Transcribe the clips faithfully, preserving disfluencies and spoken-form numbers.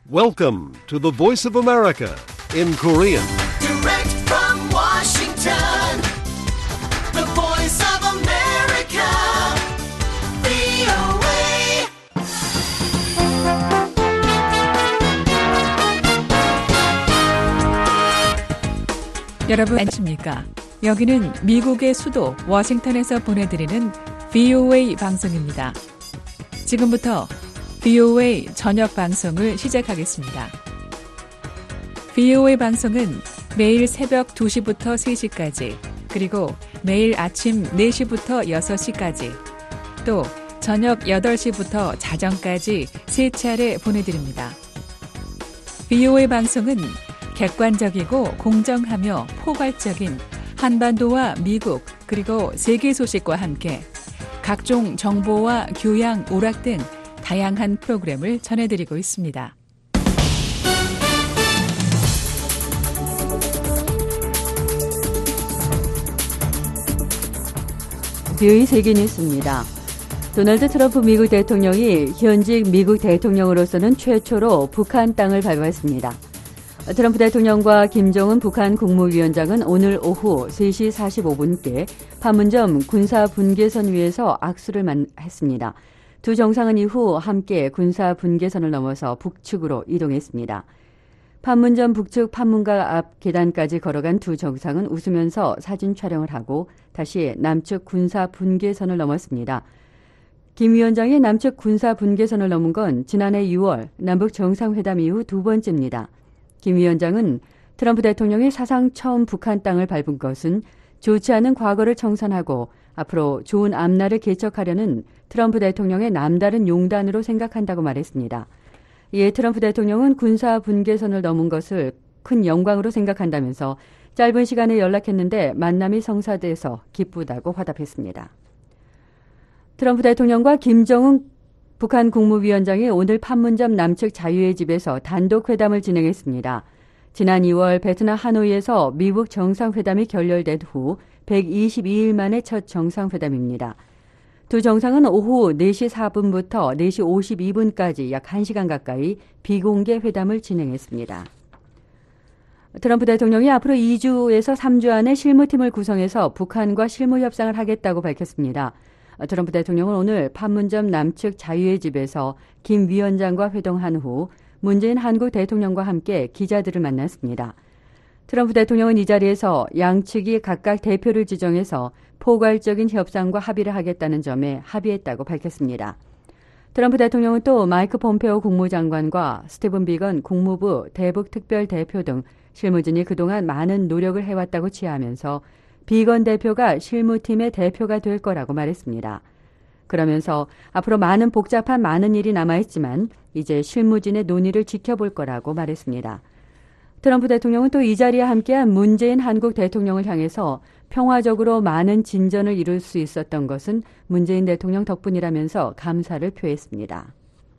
Welcome to the Voice of America in Korean. Direct from Washington, the Voice of America, 브이오에이. 여러분 안녕하십니까? 여기는 미국의 수도 워싱턴에서 보내드리는 브이오에이 방송입니다. 지금부터 브이오에이 저녁 방송을 시작하겠습니다. 브이오에이 방송은 매일 새벽 두 시부터 세 시까지, 그리고 매일 아침 네 시부터 여섯 시까지, 또 저녁 여덟 시부터 자정까지 세 차례 보내드립니다. 브이오에이 방송은 객관적이고 공정하며 포괄적인 한반도와 미국 그리고 세계 소식과 함께 각종 정보와 교양, 오락 등 다양한 프로그램을 전해드리고 있습니다. 브이오에이 세계 뉴스입니다. 도널드 트럼프 미국 대통령이 현직 미국 대통령으로서는 최초로 북한 땅을 밟았습니다. 트럼프 대통령과 김정은 북한 국무위원장은 오늘 오후 세 시 사십오 분께 판문점 군사분계선 위에서 악수를 했습니다. 두 정상은 이후 함께 군사분계선을 넘어서 북측으로 이동했습니다. 판문점 북측 판문각 앞 계단까지 걸어간 두 정상은 웃으면서 사진 촬영을 하고 다시 남측 군사분계선을 넘었습니다. 김 위원장이 남측 군사분계선을 넘은 건 지난해 유월 남북 정상회담 이후 두 번째입니다. 김 위원장은 트럼프 대통령이 사상 처음 북한 땅을 밟은 것은 좋지 않은 과거를 청산하고 앞으로 좋은 앞날을 개척하려는 트럼프 대통령의 남다른 용단으로 생각한다고 말했습니다. 이에 트럼프 대통령은 군사 분계선을 넘은 것을 큰 영광으로 생각한다면서 짧은 시간에 연락했는데 만남이 성사돼서 기쁘다고 화답했습니다. 트럼프 대통령과 김정은 북한 국무위원장이 오늘 판문점 남측 자유의 집에서 단독 회담을 진행했습니다. 지난 이월 베트남 하노이에서 미국 정상회담이 결렬된 후 백이십이 일 만의 첫 정상회담입니다. 두 정상은 오후 네 시 사 분부터 네 시 오십이 분까지 약 한 시간 가까이 비공개 회담을 진행했습니다. 트럼프 대통령이 앞으로 이 주에서 삼 주 안에 실무팀을 구성해서 북한과 실무 협상을 하겠다고 밝혔습니다. 트럼프 대통령은 오늘 판문점 남측 자유의 집에서 김 위원장과 회동한 후 문재인 한국 대통령과 함께 기자들을 만났습니다. 트럼프 대통령은 이 자리에서 양측이 각각 대표를 지정해서 포괄적인 협상과 합의를 하겠다는 점에 합의했다고 밝혔습니다. 트럼프 대통령은 또 마이크 폼페오 국무장관과 스티븐 비건 국무부 대북특별대표 등 실무진이 그동안 많은 노력을 해왔다고 치하하면서 비건 대표가 실무팀의 대표가 될 거라고 말했습니다. 그러면서 앞으로 많은 복잡한 많은 일이 남아있지만 이제 실무진의 논의를 지켜볼 거라고 말했습니다. 트럼프 대통령은 또 이 자리에 함께한 문재인 한국 대통령을 향해서 평화적으로 많은 진전을 이룰 수 있었던 것은 문재인 대통령 덕분이라면서 감사를 표했습니다.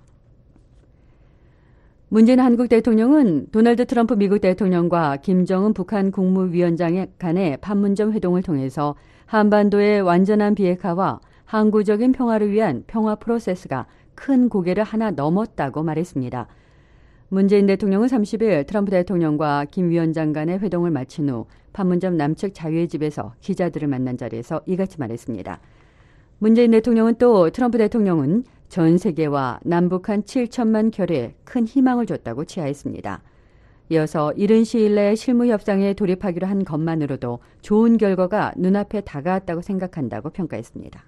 문재인 한국 대통령은 도널드 트럼프 미국 대통령과 김정은 북한 국무위원장 간의 판문점 회동을 통해서 한반도의 완전한 비핵화와 항구적인 평화를 위한 평화 프로세스가 큰 고개를 하나 넘었다고 말했습니다. 문재인 대통령은 삼십 일 트럼프 대통령과 김 위원장 간의 회동을 마친 후 판문점 남측 자유의 집에서 기자들을 만난 자리에서 이같이 말했습니다. 문재인 대통령은 또 트럼프 대통령은 전 세계와 남북한 칠천만 결의에 큰 희망을 줬다고 치하했습니다. 이어서 이른 시일 내에 실무 협상에 돌입하기로 한 것만으로도 좋은 결과가 눈앞에 다가왔다고 생각한다고 평가했습니다.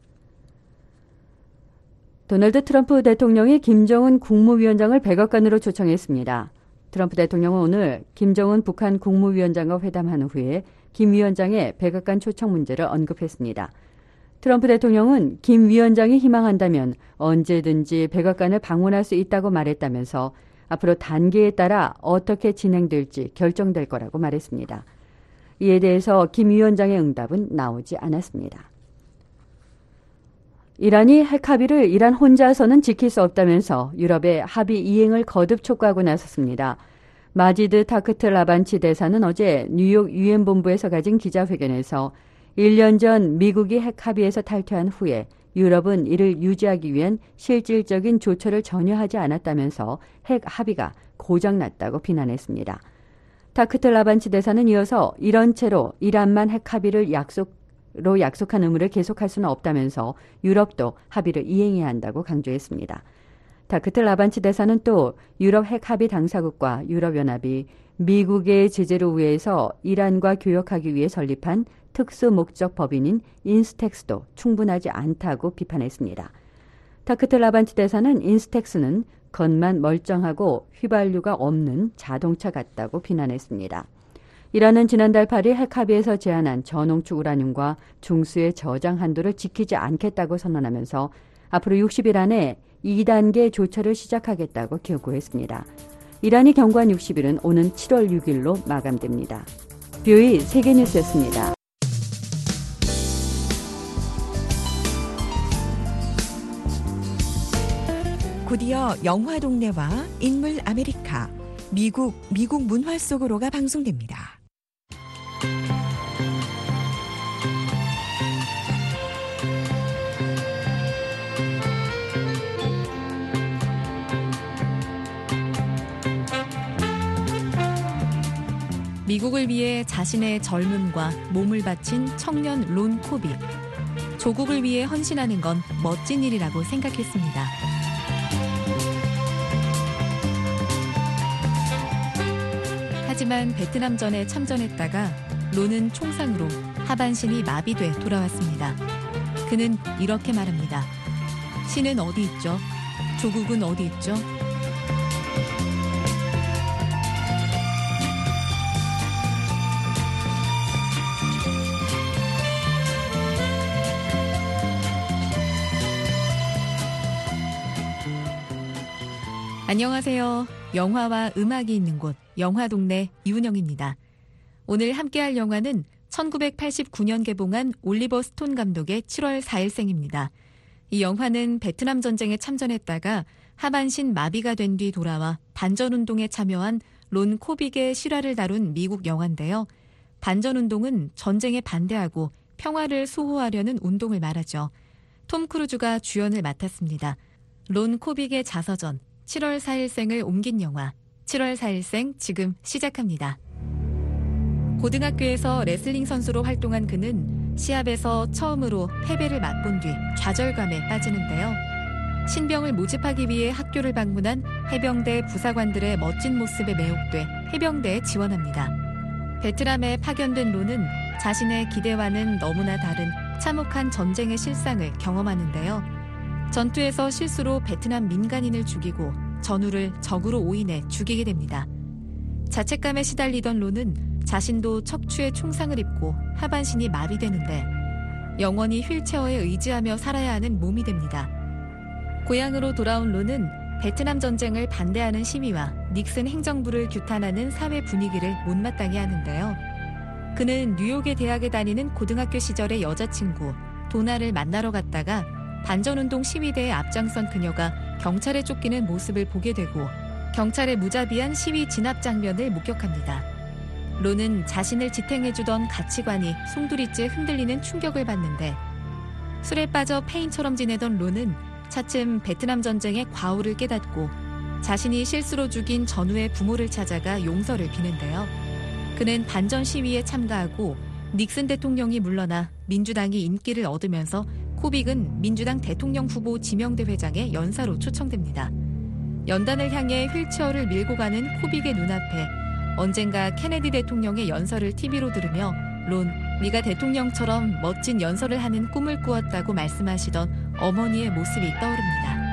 도널드 트럼프 대통령이 김정은 국무위원장을 백악관으로 초청했습니다. 트럼프 대통령은 오늘 김정은 북한 국무위원장과 회담한 후에 김 위원장의 백악관 초청 문제를 언급했습니다. 트럼프 대통령은 김 위원장이 희망한다면 언제든지 백악관을 방문할 수 있다고 말했다면서 앞으로 단계에 따라 어떻게 진행될지 결정될 거라고 말했습니다. 이에 대해서 김 위원장의 응답은 나오지 않았습니다. 이란이 핵 합의를 이란 혼자서는 지킬 수 없다면서 유럽의 합의 이행을 거듭 촉구하고 나섰습니다. 마지드 타크트 라반치 대사는 어제 뉴욕 유엔 본부에서 가진 기자회견에서 일 년 전 미국이 핵 합의에서 탈퇴한 후에 유럽은 이를 유지하기 위한 실질적인 조처를 전혀 하지 않았다면서 핵 합의가 고장났다고 비난했습니다. 타크트 라반치 대사는 이어서 이런 채로 이란만 핵 합의를 약속로 약속한 의무를 계속할 수는 없다면서 유럽도 합의를 이행해야 한다고 강조했습니다. 타크트 라반치 대사는 또 유럽 핵 합의 당사국과 유럽연합이 미국의 제재를 우회해서 이란과 교역하기 위해 설립한 특수 목적 법인인 인스텍스도 충분하지 않다고 비판했습니다. 타크트 라반치 대사는 인스텍스는 겉만 멀쩡하고 휘발유가 없는 자동차 같다고 비난했습니다. 이란은 지난달 팔 일 핵 합의에서 제한한 저농축 우라늄과 중수의 저장 한도를 지키지 않겠다고 선언하면서 앞으로 육십 일 안에 이 단계 조처를 시작하겠다고 경고했습니다. 이란이 경고한 육십 일은 오는 칠월 육 일로 마감됩니다. 뷰이 세계뉴스였습니다. 곧이어 영화 동네와 인물 아메리카, 미국, 미국 문화 속으로가 방송됩니다. 미국을 위해 자신의 젊음과 몸을 바친 청년 론 코빅. 조국을 위해 헌신하는 건 멋진 일이라고 생각했습니다. 하지만 베트남전에 참전했다가 론은 총상으로 하반신이 마비돼 돌아왔습니다. 그는 이렇게 말합니다. 신은 어디 있죠? 조국은 어디 있죠? 안녕하세요. 영화와 음악이 있는 곳 영화동네 이은영입니다. 오늘 함께할 영화는 천구백팔십구 년 개봉한 올리버 스톤 감독의 칠월 사일생입니다. 이 영화는 베트남 전쟁에 참전했다가 하반신 마비가 된 뒤 돌아와 반전운동에 참여한 론 코빅의 실화를 다룬 미국 영화인데요. 반전운동은 전쟁에 반대하고 평화를 수호하려는 운동을 말하죠. 톰 크루즈가 주연을 맡았습니다. 론 코빅의 자서전 칠월 사일생을 옮긴 영화 칠월 사일생 지금 시작합니다. 고등학교에서 레슬링 선수로 활동한 그는 시합에서 처음으로 패배를 맛본 뒤 좌절감에 빠지는데요. 신병을 모집하기 위해 학교를 방문한 해병대 부사관들의 멋진 모습에 매혹돼 해병대에 지원합니다. 베트남에 파견된 론은 자신의 기대와는 너무나 다른 참혹한 전쟁의 실상을 경험하는데요. 전투에서 실수로 베트남 민간인을 죽이고 전우를 적으로 오인해 죽이게 됩니다. 자책감에 시달리던 론은 자신도 척추에 총상을 입고 하반신이 마비되는데 영원히 휠체어에 의지하며 살아야 하는 몸이 됩니다. 고향으로 돌아온 론은 베트남 전쟁을 반대하는 시위와 닉슨 행정부를 규탄하는 사회 분위기를 못마땅해 하는데요. 그는 뉴욕의 대학에 다니는 고등학교 시절의 여자친구 도나를 만나러 갔다가 반전운동 시위대에 앞장선 그녀가 경찰에 쫓기는 모습을 보게 되고 경찰의 무자비한 시위 진압 장면을 목격합니다. 론은 자신을 지탱해주던 가치관이 송두리째 흔들리는 충격을 받는데 술에 빠져 폐인처럼 지내던 론은 차츰 베트남 전쟁의 과오를 깨닫고 자신이 실수로 죽인 전우의 부모를 찾아가 용서를 비는데요. 그는 반전 시위에 참가하고 닉슨 대통령이 물러나 민주당이 인기를 얻으면서 코빅은 민주당 대통령 후보 지명대 회장의 연사로 초청됩니다. 연단을 향해 휠체어를 밀고 가는 코빅의 눈앞에 언젠가 케네디 대통령의 연설을 티비로 들으며 론, 네가 대통령처럼 멋진 연설을 하는 꿈을 꾸었다고 말씀하시던 어머니의 모습이 떠오릅니다.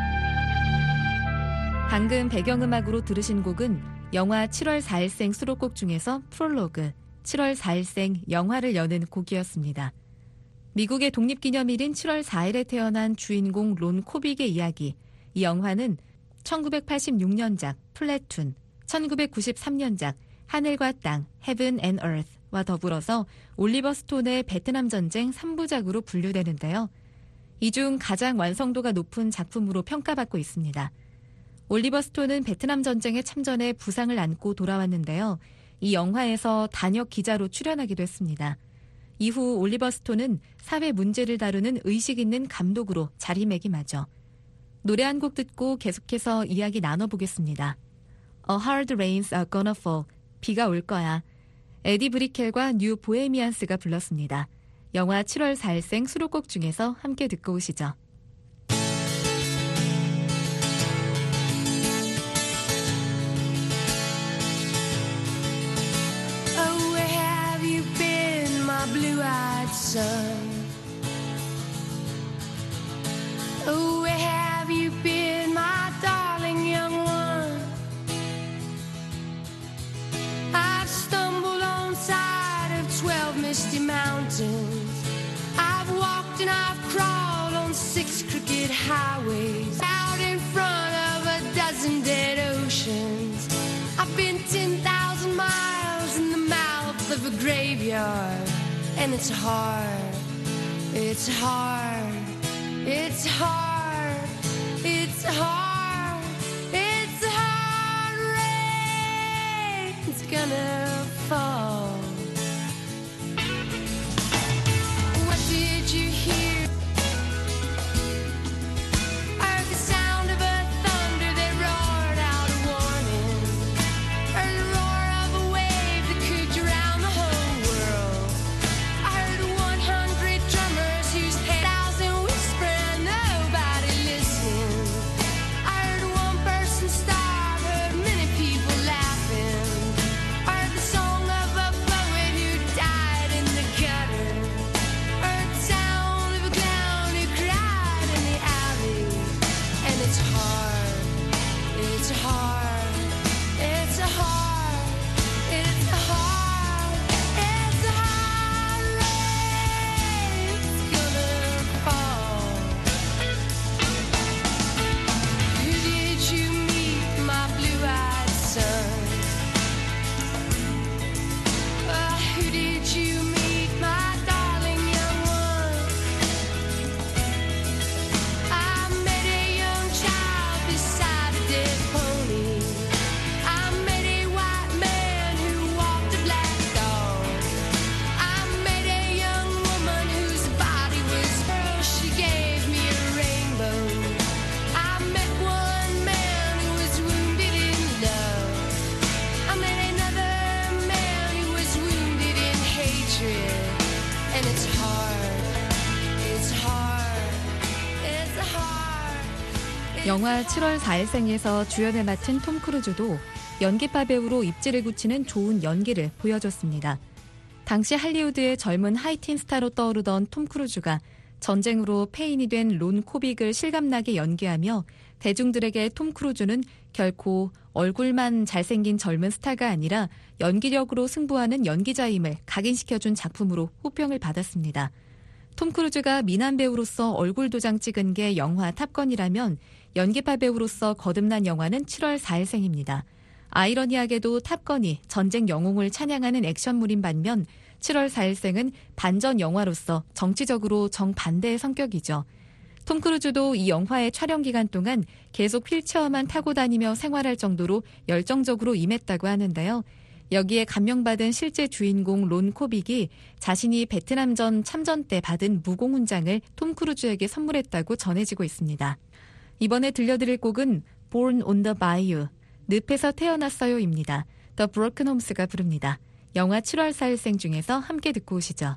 방금 배경음악으로 들으신 곡은 영화 칠월 사일생 수록곡 중에서 프롤로그, 칠월 사일생 영화를 여는 곡이었습니다. 미국의 독립기념일인 칠월 사일에 태어난 주인공 론 코빅의 이야기. 이 영화는 천구백팔십육 년작 플래툰, 천구백구십삼 년작 하늘과 땅, Heaven and Earth와 더불어서 올리버 스톤의 베트남 전쟁 삼 부작으로 분류되는데요. 이 중 가장 완성도가 높은 작품으로 평가받고 있습니다. 올리버 스톤은 베트남 전쟁에 참전해 부상을 안고 돌아왔는데요. 이 영화에서 단역 기자로 출연하기도 했습니다. 이후 올리버 스톤은 사회 문제를 다루는 의식 있는 감독으로 자리매김하죠. 노래 한 곡 듣고 계속해서 이야기 나눠보겠습니다. A hard rains are gonna fall. 비가 올 거야. 에디 브리켈과 뉴 보헤미안스가 불렀습니다. 영화 칠월 사일생 수록곡 중에서 함께 듣고 오시죠. Oh, where have you been, my blue-eyed son? Oh, where have you been, my darling young one? I've stumbled on side of twelve misty mountains. I've walked and I've crawled on six crooked highways. Out in front of a dozen dead oceans. I've been ten thousand miles in the mouth of a graveyard. And it's hard, it's hard, it's hard, it's hard, it's hard, rain's gonna fall. What did you hear? I heard the sound of a thunder that roared out a warning. Heard the roar of a wave that could drown the whole world. I heard one hundred drummers whose thousand whisper and nobody listening. I heard one person starve, heard many people laughing. I heard the song of a poet who died in the gutter. Heard the sound of a clown who cried in the alley. And it's hard, it's hard, it's hard, it's hard, it's hard, rain's gonna fall. Who did you meet, my blue-eyed son? Uh, who did you meet, my darling young one? I met a young child beside a dead pony. I met a white man who walked a black dog. I met a young woman whose body was pearl. She gave me a rainbow. I met one man who was wounded in love. I met another man who was wounded in hatred. And it's hard, it's hard, it's hard. 영화 칠월 사일생에서 주연을 맡은 톰 크루즈도 연기파 배우로 입지를 굳히는 좋은 연기를 보여줬습니다. 당시 할리우드의 젊은 하이틴 스타로 떠오르던 톰 크루즈가 전쟁으로 폐인이 된 론 코빅을 실감나게 연기하며 대중들에게 톰 크루즈는 결코 얼굴만 잘생긴 젊은 스타가 아니라 연기력으로 승부하는 연기자임을 각인시켜준 작품으로 호평을 받았습니다. 톰 크루즈가 미남 배우로서 얼굴 도장 찍은 게 영화 탑건이라면 연기파 배우로서 거듭난 영화는 칠월 사일생입니다. 아이러니하게도 탑건이 전쟁 영웅을 찬양하는 액션물인 반면 칠월 사일생은 반전 영화로서 정치적으로 정반대의 성격이죠. 톰 크루즈도 이 영화의 촬영 기간 동안 계속 휠체어만 타고 다니며 생활할 정도로 열정적으로 임했다고 하는데요. 여기에 감명받은 실제 주인공 론 코빅이 자신이 베트남전 참전 때 받은 무공훈장을 톰 크루즈에게 선물했다고 전해지고 있습니다. 이번에 들려드릴 곡은 Born on the Bayou, 늪에서 태어났어요입니다. The Broken Homes가 부릅니다. 영화 칠월 사일생 중에서 함께 듣고 오시죠.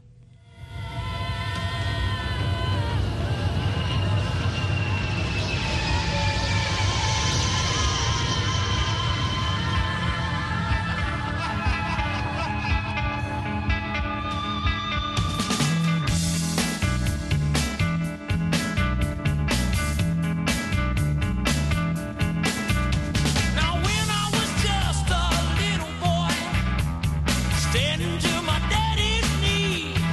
Now when I was just a little boy, standing to my daddy's knee,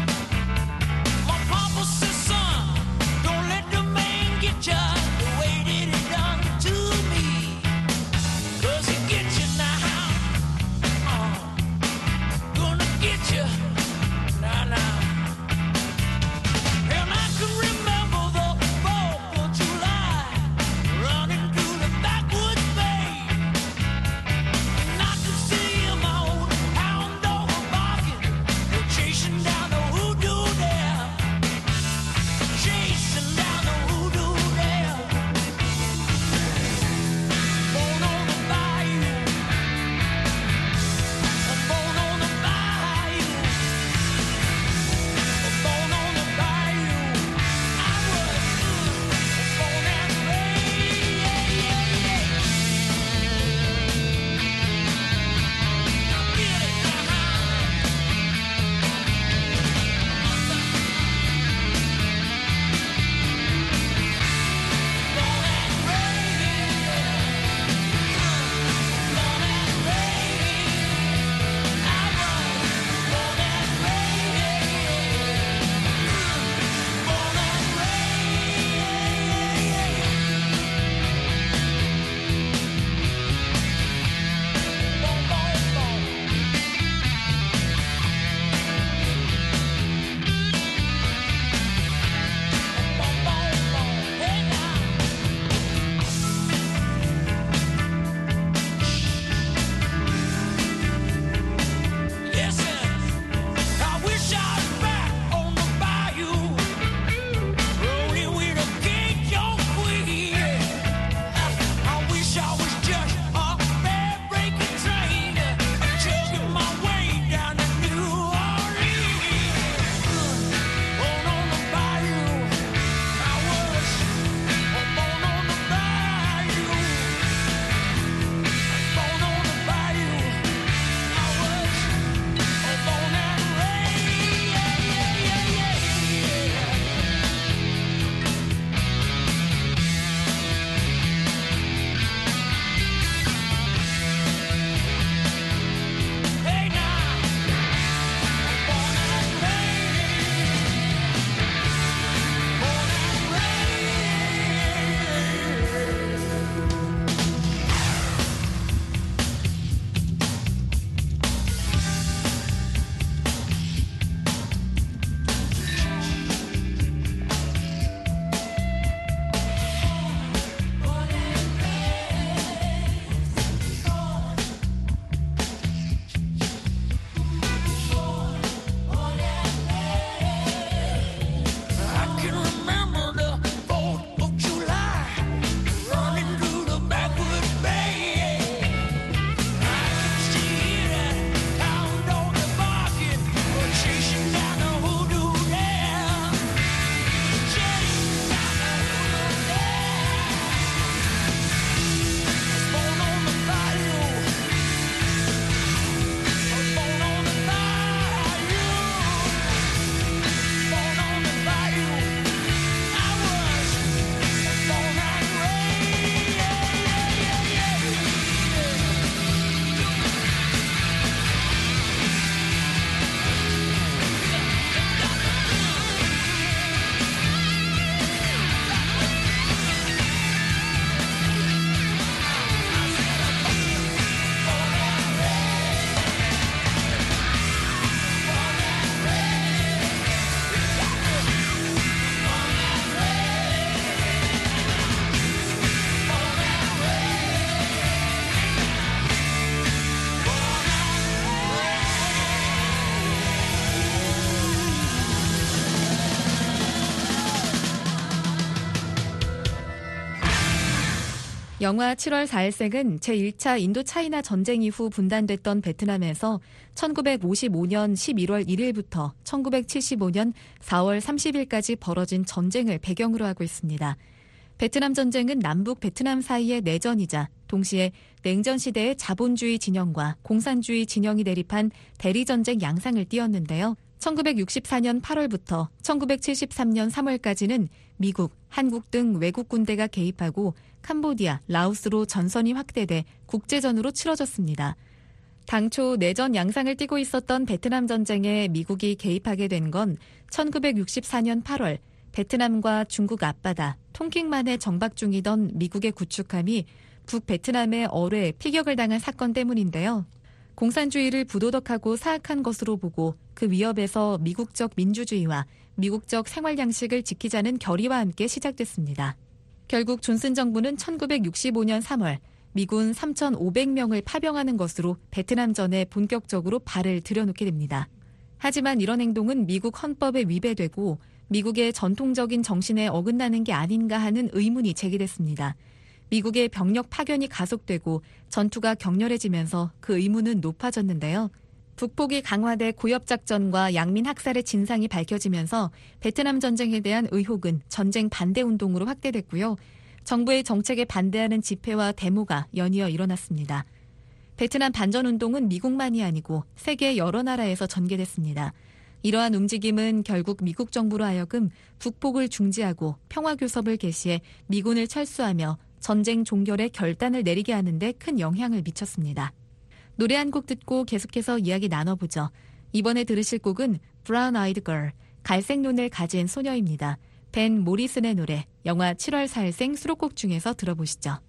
영화 칠월 사일생은 제일 차 인도차이나 전쟁 이후 분단됐던 베트남에서 천구백오십오년 십일월 일일부터 천구백칠십오년 사월 삼십일까지 벌어진 전쟁을 배경으로 하고 있습니다. 베트남 전쟁은 남북 베트남 사이의 내전이자 동시에 냉전 시대의 자본주의 진영과 공산주의 진영이 대립한 대리전쟁 양상을 띄었는데요. 천구백육십사년 팔월부터 천구백칠십삼년 삼월까지는 미국, 한국 등 외국 군대가 개입하고 캄보디아, 라오스로 전선이 확대돼 국제전으로 치러졌습니다. 당초 내전 양상을 띠고 있었던 베트남 전쟁에 미국이 개입하게 된 건 천구백육십사년 팔월 베트남과 중국 앞바다 통킹만에 정박 중이던 미국의 구축함이 북베트남의 어뢰 피격을 당한 사건 때문인데요. 공산주의를 부도덕하고 사악한 것으로 보고 그 위협에서 미국적 민주주의와 미국적 생활 양식을 지키자는 결의와 함께 시작됐습니다. 결국 존슨 정부는 천구백육십오년 삼월 미군 삼천오백 명을 파병하는 것으로 베트남전에 본격적으로 발을 들여놓게 됩니다. 하지만 이런 행동은 미국 헌법에 위배되고 미국의 전통적인 정신에 어긋나는 게 아닌가 하는 의문이 제기됐습니다. 미국의 병력 파견이 가속되고 전투가 격렬해지면서 그 의문은 높아졌는데요. 북폭이 강화돼 고엽작전과 양민 학살의 진상이 밝혀지면서 베트남 전쟁에 대한 의혹은 전쟁 반대 운동으로 확대됐고요. 정부의 정책에 반대하는 집회와 데모가 연이어 일어났습니다. 베트남 반전 운동은 미국만이 아니고 세계 여러 나라에서 전개됐습니다. 이러한 움직임은 결국 미국 정부로 하여금 북폭을 중지하고 평화교섭을 개시해 미군을 철수하며 전쟁 종결의 결단을 내리게 하는 데 큰 영향을 미쳤습니다. 노래 한 곡 듣고 계속해서 이야기 나눠보죠. 이번에 들으실 곡은 Brown Eyed Girl, 갈색 눈을 가진 소녀입니다. 벤 모리슨의 노래, 영화 칠월 사일생 수록곡 중에서 들어보시죠.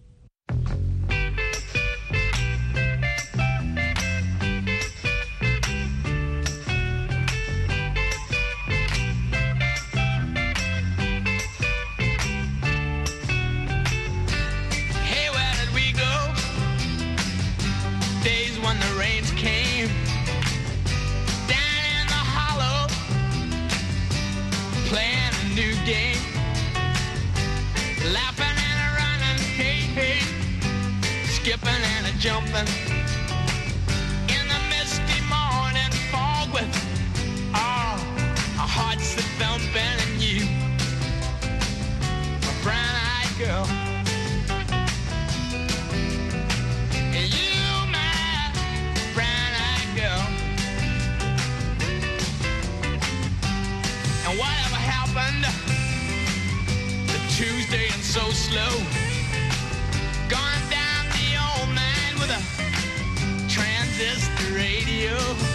Skipping and a jumping in the misty morning fog with oh, our hearts that thumping and you, a brown-eyed girl. And you, my brown-eyed girl. And whatever happened to Tuesday and so slow? Gone down the old man with a transistor radio,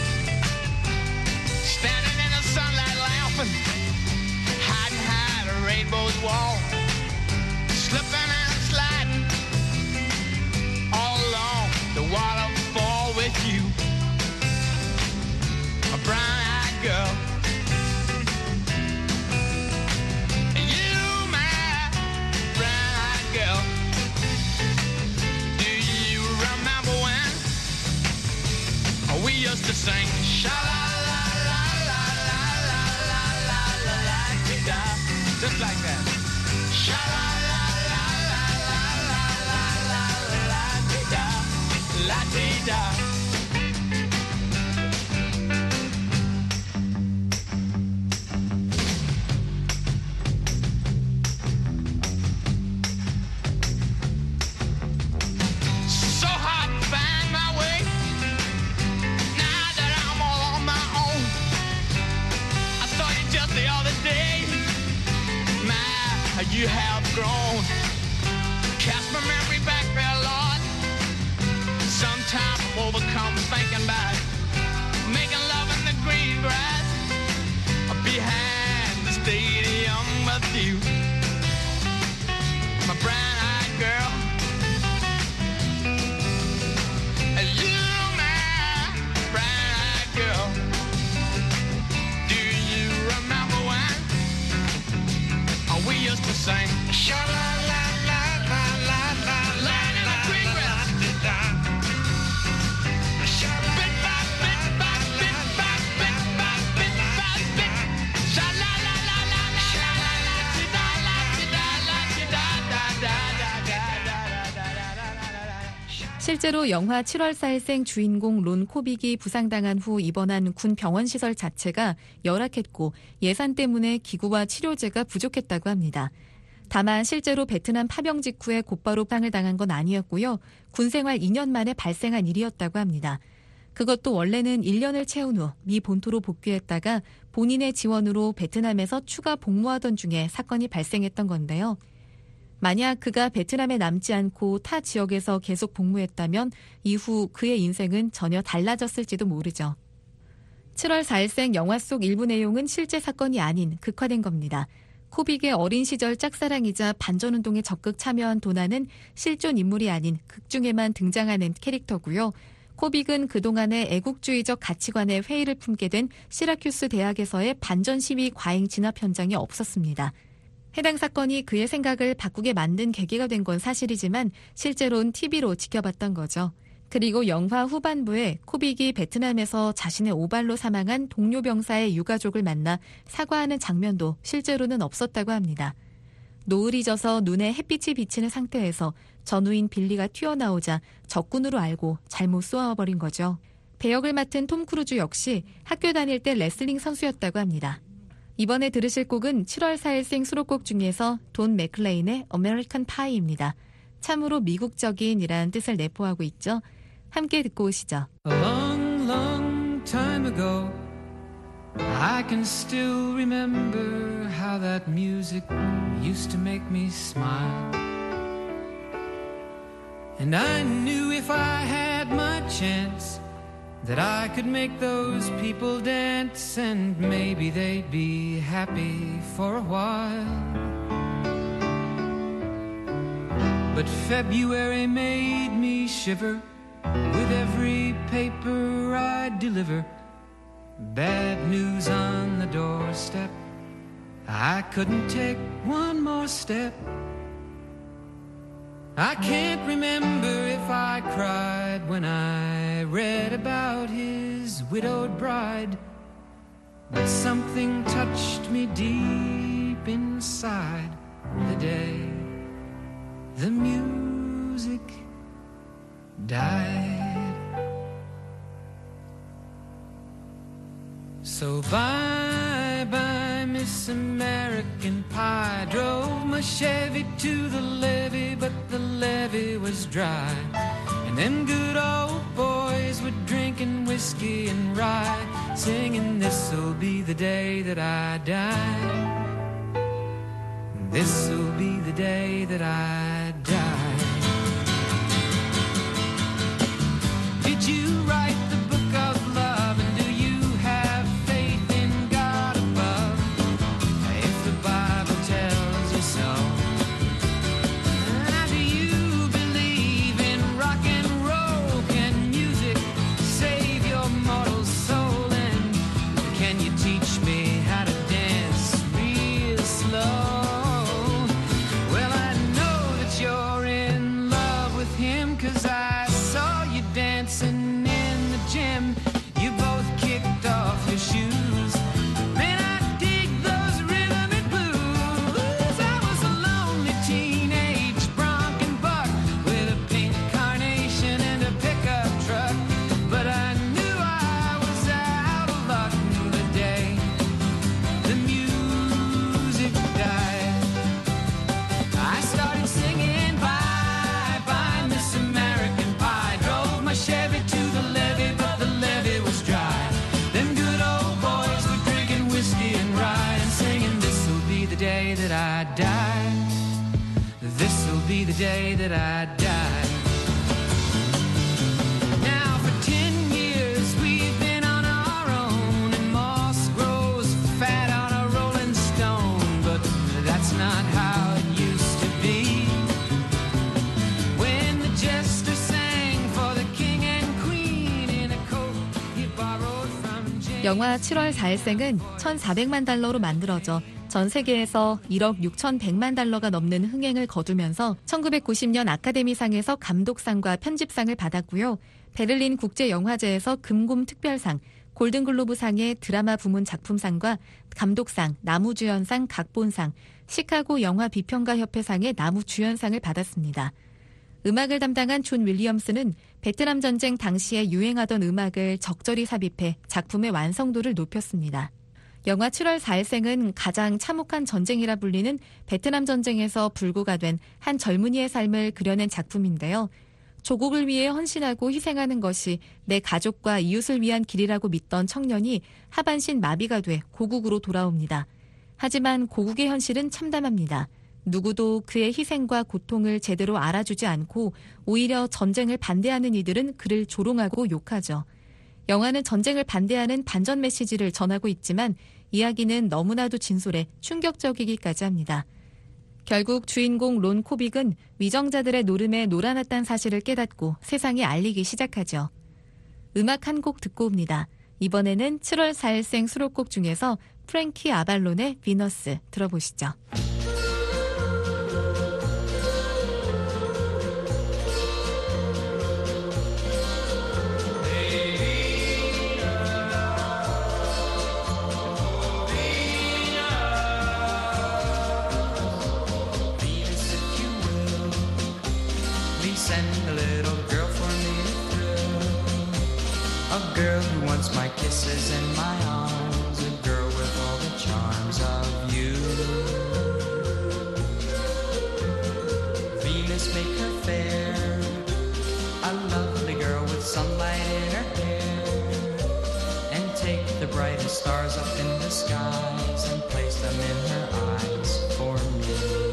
standing in the sunlight laughing, hiding behind a rainbow's wall, slipping and sliding all along the waterfall with you, a brown-eyed girl. You, my brown-eyed girl. We used to sing sha la la la la la la la la la la da, just like that. Sha la la la la la la la la la da, la da. You have grown, cast my memory back there, Lord. Sometimes I'm overcome thinking about making love in the green grass behind the stadium with you, my brown-eyed girl. You, my brown-eyed girl. Do you remember when we used to sing sha la la la la la la la in the green grass. Bit by bit by bit by bit by bit by bit. Sha la la la la la la la la da la da la da da da da da da da. 실제로 영화 칠월 사일생 주인공 론 코빅이 부상당한 후 입원한 군 병원 시설 자체가 열악했고 예산 때문에 기구와 치료제가 부족했다고 합니다. 다만 실제로 베트남 파병 직후에 곧바로 빵을 당한 건 아니었고요. 군 생활 이 년 만에 발생한 일이었다고 합니다. 그것도 원래는 일 년을 채운 후 미 본토로 복귀했다가 본인의 지원으로 베트남에서 추가 복무하던 중에 사건이 발생했던 건데요. 만약 그가 베트남에 남지 않고 타 지역에서 계속 복무했다면 이후 그의 인생은 전혀 달라졌을지도 모르죠. 칠월 사일생 영화 속 일부 내용은 실제 사건이 아닌 극화된 겁니다. 코빅의 어린 시절 짝사랑이자 반전운동에 적극 참여한 도나는 실존 인물이 아닌 극 중에만 등장하는 캐릭터고요. 코빅은 그동안의 애국주의적 가치관에 회의를 품게 된 시라큐스 대학에서의 반전 시위 과잉 진압 현장에 없었습니다. 해당 사건이 그의 생각을 바꾸게 만든 계기가 된 건 사실이지만 실제로는 티비로 지켜봤던 거죠. 그리고 영화 후반부에 코빅이 베트남에서 자신의 오발로 사망한 동료 병사의 유가족을 만나 사과하는 장면도 실제로는 없었다고 합니다. 노을이 져서 눈에 햇빛이 비치는 상태에서 전우인 빌리가 튀어나오자 적군으로 알고 잘못 쏘아버린 거죠. 배역을 맡은 톰 크루즈 역시 학교 다닐 때 레슬링 선수였다고 합니다. 이번에 들으실 곡은 칠월 사일생 수록곡 중에서 돈 맥클레인의 아메리칸 파이입니다. 참으로 미국적인이라는 뜻을 내포하고 있죠. 함께 듣고 오시죠. A long, long time ago, I can still remember how that music used to make me smile. And I knew if I had my chance that I could make those people dance, and maybe they'd be happy for a while. But February made me shiver with every paper I deliver. Bad news on the doorstep, I couldn't take one more step. I can't remember if I cried when I read about his widowed bride, but something touched me deep inside the day the music died. So bye bye Miss American Pie. Drove my Chevy to the levee, but the levee was dry. And them good old boys were drinking whiskey and rye, singing this'll be the day that I die. This'll be the day that I die. Did you write the book of love, and do you have faith in God above? If the Bible tells you so. Do you believe in rock and roll? Can music save your mortal soul? And can you teach me how to dance real slow? Well, I know that you're in love with him, 'cause I saw you dancing in the gym. You both kicked off your shoes. Man, I dig those rhythm and blues. I was a lonely teenage bronc and buck with a pink carnation and a pickup truck, but I knew I was out of luck the day the music died. I started singing bye bye Miss American Pie. Drove my Chevy to the levee, but the levee was dry. Them good old boys were drinking whiskey and rye, and singing this'll be the day that I die. This'll be the day that I die. Now for ten years we've been on our own, and moss grows fat on a rolling stone, but that's not how it used to be. When the jester sang for the king and queen in a coat he borrowed from James. 영화 칠월 사일생은 천사백만 달러로 만들어져 전 세계에서 일억 육천백만 달러가 넘는 흥행을 거두면서 천구백구십 년 아카데미상에서 감독상과 편집상을 받았고요. 베를린 국제영화제에서 금곰 특별상, 골든글로브상의 드라마 부문 작품상과 감독상, 나무주연상, 각본상, 시카고 영화 비평가 협회상의 나무주연상을 받았습니다. 음악을 담당한 존 윌리엄스는 베트남 전쟁 당시에 유행하던 음악을 적절히 삽입해 작품의 완성도를 높였습니다. 영화 칠월 사일생은 가장 참혹한 전쟁이라 불리는 베트남 전쟁에서 불구가 된 한 젊은이의 삶을 그려낸 작품인데요. 조국을 위해 헌신하고 희생하는 것이 내 가족과 이웃을 위한 길이라고 믿던 청년이 하반신 마비가 돼 고국으로 돌아옵니다. 하지만 고국의 현실은 참담합니다. 누구도 그의 희생과 고통을 제대로 알아주지 않고 오히려 전쟁을 반대하는 이들은 그를 조롱하고 욕하죠. 영화는 전쟁을 반대하는 반전 메시지를 전하고 있지만 이야기는 너무나도 진솔해 충격적이기까지 합니다. 결국 주인공 론 코빅은 위정자들의 노름에 놀아났다는 사실을 깨닫고 세상에 알리기 시작하죠. 음악 한 곡 듣고 옵니다. 이번에는 칠월 사일생 수록곡 중에서 프랭키 아발론의 비너스 들어보시죠. Send a little girl for me to thrill. A girl who wants my kisses and my arms. A girl with all the charms of you. Venus, make her fair. A lovely girl with sunlight in her hair. And take the brightest stars up in the skies and place them in her eyes for me.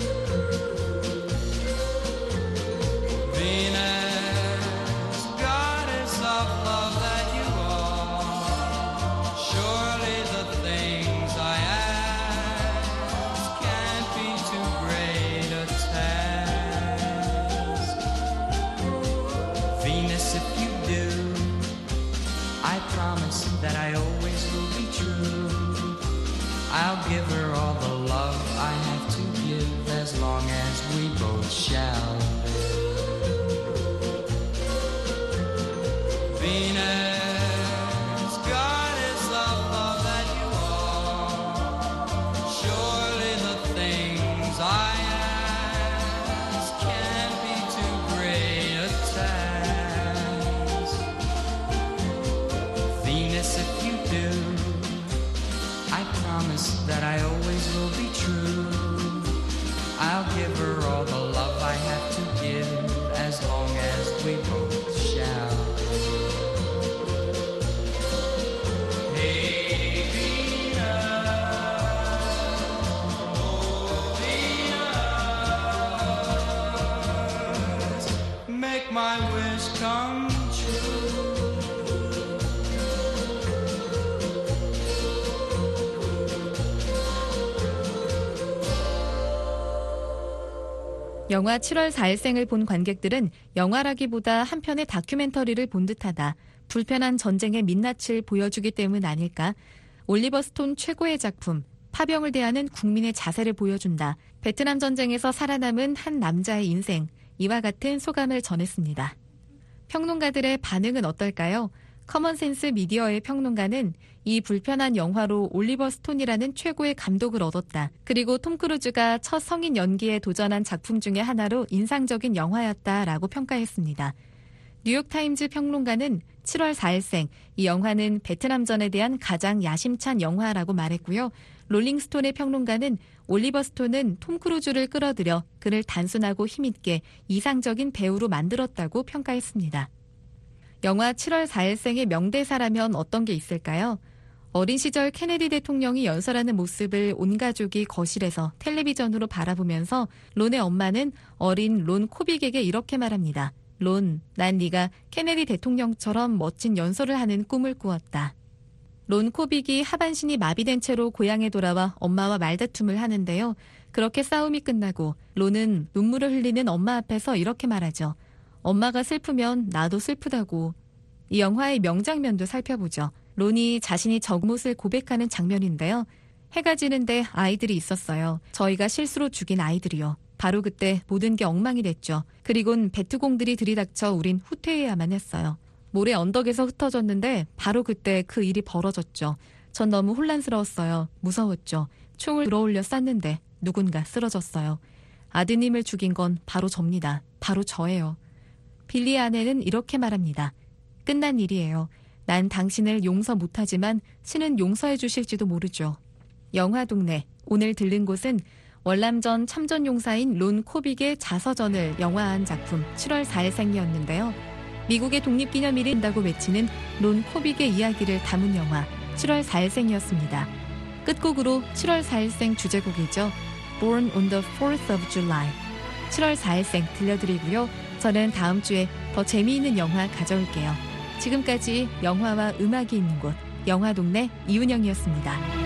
Venus, goddess of love that you are, surely the things I ask can't be too great a task. Venus, if you do, I promise that I always will be true. I'll give her all the love I have to give as long as we both shall live. Venus, goddess of love that you are, surely the things I ask can't be too great a task. Venus, if you do, I promise that I always will be true. I'll give her all the love I have to give as long as we both shall live. Make my wish come true. 영화 칠월 사일생을 본 관객들은 영화라기보다 한 편의 다큐멘터리를 본 듯하다. 불편한 전쟁의 민낯을 보여주기 때문 아닐까? 올리버 스톤 최고의 작품, 파병을 대하는 국민의 자세를 보여준다. 베트남 전쟁에서 살아남은 한 남자의 인생, 이와 같은 소감을 전했습니다. 평론가들의 반응은 어떨까요? 커먼센스 미디어의 평론가는 이 불편한 영화로 올리버 스톤이라는 최고의 감독을 얻었다. 그리고 톰 크루즈가 첫 성인 연기에 도전한 작품 중에 하나로 인상적인 영화였다라고 평가했습니다. 뉴욕타임즈 평론가는 칠월 사일생, 이 영화는 베트남전에 대한 가장 야심찬 영화라고 말했고요. 롤링스톤의 평론가는 올리버 스톤은 톰 크루즈를 끌어들여 그를 단순하고 힘있게 이상적인 배우로 만들었다고 평가했습니다. 영화 칠월 사일생의 명대사라면 어떤 게 있을까요? 어린 시절 케네디 대통령이 연설하는 모습을 온 가족이 거실에서 텔레비전으로 바라보면서 론의 엄마는 어린 론 코빅에게 이렇게 말합니다. 론, 난 네가 케네디 대통령처럼 멋진 연설을 하는 꿈을 꾸었다. 론 코빅이 하반신이 마비된 채로 고향에 돌아와 엄마와 말다툼을 하는데요. 그렇게 싸움이 끝나고 론은 눈물을 흘리는 엄마 앞에서 이렇게 말하죠. 엄마가 슬프면 나도 슬프다고. 이 영화의 명장면도 살펴보죠. 론이 자신이 적못을 고백하는 장면인데요. 해가 지는데 아이들이 있었어요. 저희가 실수로 죽인 아이들이요. 바로 그때 모든 게 엉망이 됐죠. 그리곤 베트공들이 들이닥쳐 우린 후퇴해야만 했어요. 모래 언덕에서 흩어졌는데 바로 그때 그 일이 벌어졌죠. 전 너무 혼란스러웠어요. 무서웠죠. 총을 들어올려 쐈는데 누군가 쓰러졌어요. 아드님을 죽인 건 바로 접니다. 바로 저예요. 빌리의 아내는 이렇게 말합니다. 끝난 일이에요. 난 당신을 용서 못하지만 신은 용서해 주실지도 모르죠. 영화동네, 오늘 들른 곳은 월남전 참전용사인 론 코빅의 자서전을 영화화한 작품 칠월 사일생이었는데요. 미국의 독립기념일을 한다고 외치는 론 코빅의 이야기를 담은 영화 칠월 사일생이었습니다. 끝곡으로 칠월 사일생 주제곡이죠. Born on the fourth of July. 칠월 사일생 들려드리고요. 저는 다음 주에 더 재미있는 영화 가져올게요. 지금까지 영화와 음악이 있는 곳 영화동네 이은영이었습니다.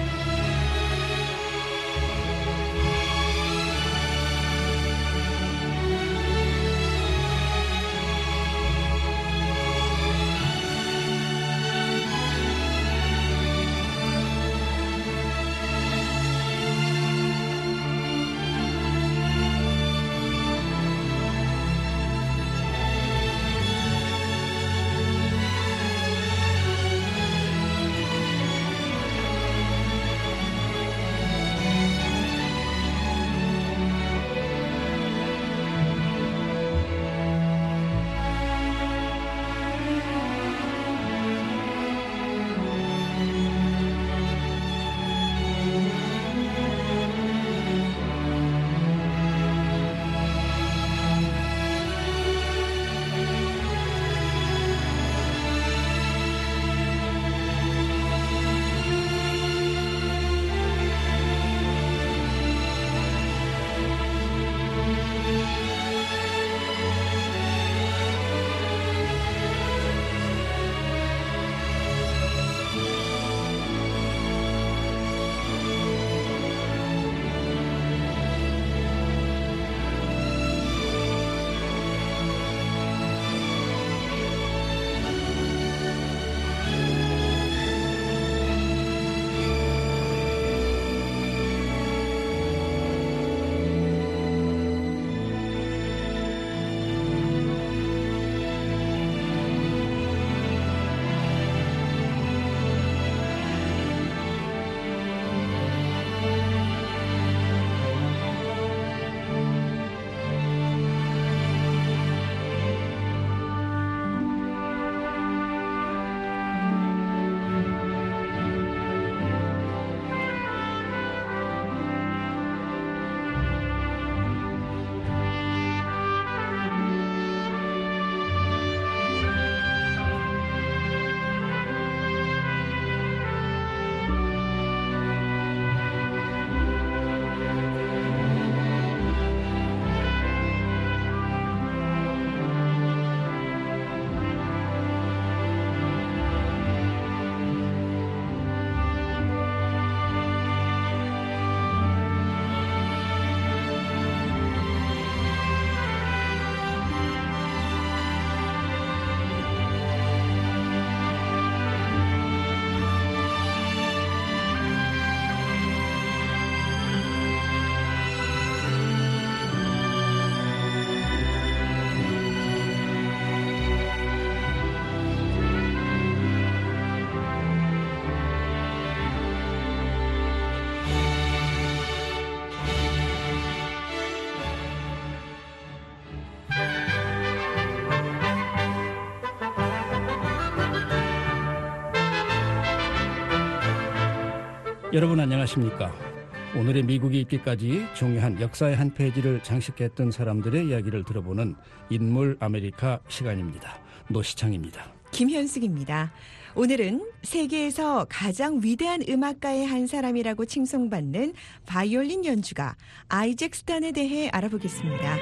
여러분 안녕하십니까? 오늘의 미국이 있기까지 중요한 역사의 한 페이지를 장식했던 사람들의 이야기를 들어보는 인물 아메리카 시간입니다. 노시창입니다. 김현숙입니다. 오늘은 세계에서 가장 위대한 음악가의 한 사람이라고 칭송받는 바이올린 연주가 아이잭 스탄에 대해 알아보겠습니다.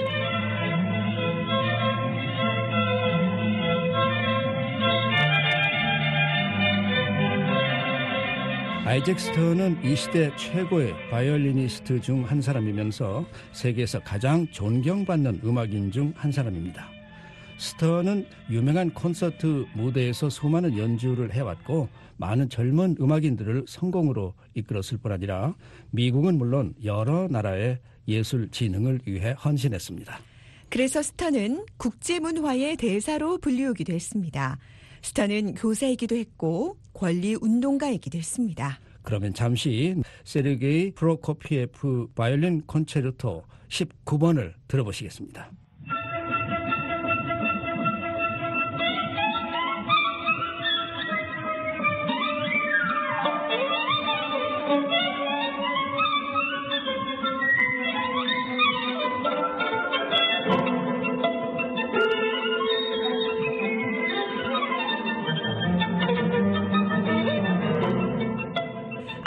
아이잭 스턴은 이 시대 최고의 바이올리니스트 중 한 사람이면서 세계에서 가장 존경받는 음악인 중 한 사람입니다. 스턴은 유명한 콘서트 무대에서 수많은 연주를 해왔고 많은 젊은 음악인들을 성공으로 이끌었을 뿐 아니라 미국은 물론 여러 나라의 예술 진흥을 위해 헌신했습니다. 그래서 스턴은 국제문화의 대사로 불리우기도 했습니다. 스턴은 교사이기도 했고 권리 운동가이기도 했습니다. 그러면 잠시 세르게이 프로코피에프 바이올린 콘체르토 십구 번을 들어보시겠습니다.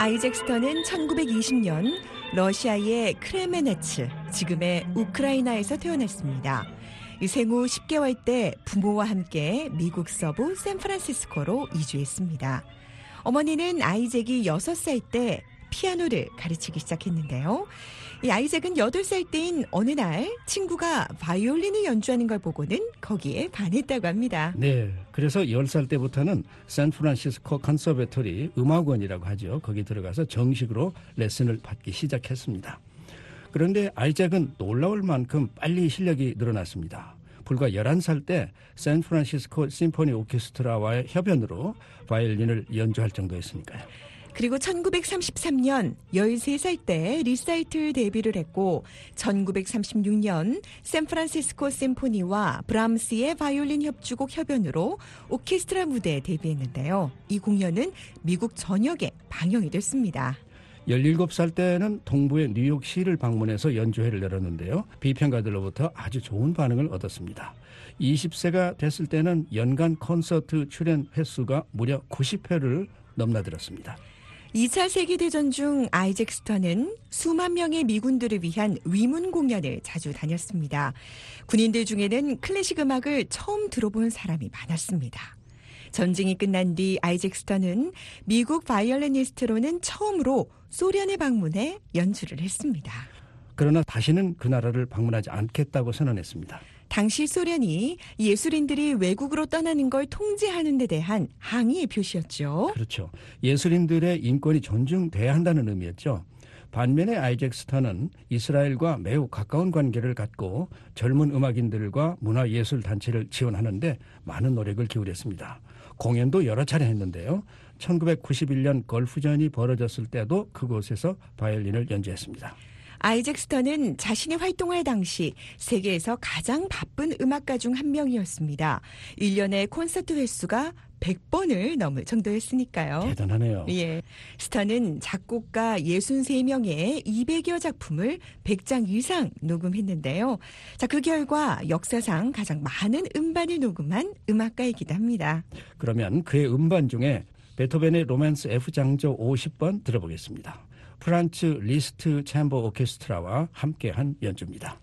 아이잭 스턴은 천구백이십 년 러시아의 크레메네츠, 지금의 우크라이나에서 태어났습니다. 생후 십 개월 때 부모와 함께 미국 서부 샌프란시스코로 이주했습니다. 어머니는 아이잭이 여섯 살 때 피아노를 가르치기 시작했는데요. 이 아이잭은 여덟 살 때인 어느 날 친구가 바이올린을 연주하는 걸 보고는 거기에 반했다고 합니다. 네, 그래서 열 살 때부터는 샌프란시스코 컨서베토리 음악원이라고 하죠. 거기 들어가서 정식으로 레슨을 받기 시작했습니다. 그런데 아이잭은 놀라울 만큼 빨리 실력이 늘어났습니다. 불과 열한 살 때 샌프란시스코 심포니 오케스트라와의 협연으로 바이올린을 연주할 정도였으니까요. 그리고 천구백삼십삼 년 열세 살 때 리사이틀 데뷔를 했고 천구백삼십육 년 샌프란시스코 심포니와 브람스의 바이올린 협주곡 협연으로 오케스트라 무대에 데뷔했는데요. 이 공연은 미국 전역에 방영이 됐습니다. 열일곱 살 때는 동부의 뉴욕시를 방문해서 연주회를 열었는데요. 비평가들로부터 아주 좋은 반응을 얻었습니다. 이십 세가 됐을 때는 연간 콘서트 출연 횟수가 무려 구십 회를 넘나들었습니다. 이 차 세계대전 중 아이잭 스턴은 수만 명의 미군들을 위한 위문 공연을 자주 다녔습니다. 군인들 중에는 클래식 음악을 처음 들어본 사람이 많았습니다. 전쟁이 끝난 뒤 아이잭 스턴은 미국 바이올리니스트로는 처음으로 소련에 방문해 연주를 했습니다. 그러나 다시는 그 나라를 방문하지 않겠다고 선언했습니다. 당시 소련이 예술인들이 외국으로 떠나는 걸 통제하는 데 대한 항의의 표시였죠. 그렇죠. 예술인들의 인권이 존중돼야 한다는 의미였죠. 반면에 아이잭 스턴은 이스라엘과 매우 가까운 관계를 갖고 젊은 음악인들과 문화예술단체를 지원하는데 많은 노력을 기울였습니다. 공연도 여러 차례 했는데요. 천구백구십일 년 걸프전이 벌어졌을 때도 그곳에서 바이올린을 연주했습니다. 아이잭 스턴은 자신이 활동할 당시 세계에서 가장 바쁜 음악가 중 한 명이었습니다. 일 년에 콘서트 횟수가 백 번을 넘을 정도였으니까요. 대단하네요. 예, 스턴은 작곡가 육십삼 명의 이백여 작품을 백 장 이상 녹음했는데요. 자, 그 결과 역사상 가장 많은 음반을 녹음한 음악가이기도 합니다. 그러면 그의 음반 중에 베토벤의 로맨스 F장조 오십 번 들어보겠습니다. 프란츠 리스트 챔버 오케스트라와 함께한 연주입니다.